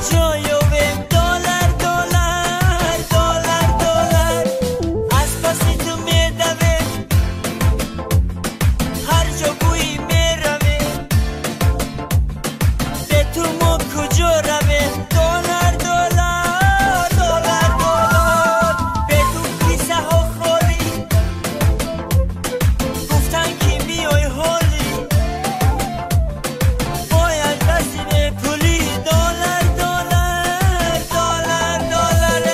جایوم دلار دلار دلار دلار از پسی تو میدوم هر جا بویی میروم به تو ما کجا روم دلار دلار دلار دلار بدون کیسه ها خالی گفتن که میای حالی باید رسیم پولی دلار دلار دلار دلار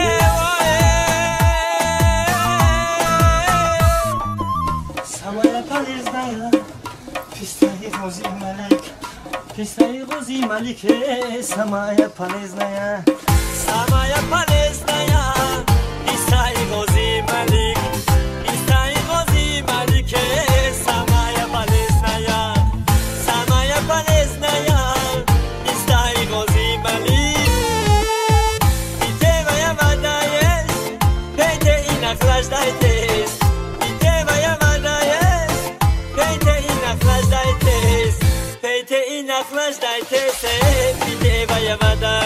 Samaya palizdaya Pistahi g'ozi malik Pistahi g'ozi malik Samaya palizdaya Samaya palizdaya Pistahi g'ozi malik Pistahi g'ozi malik Samaya palizdaya Samaya palizdaya Pistahi g'ozi malik Ite vaya vadayes Peyte inak lajdaytes Ite vaya vadayes Peyte inak lajdaytes Peyte inak lajdaytes Ite vaya vadayes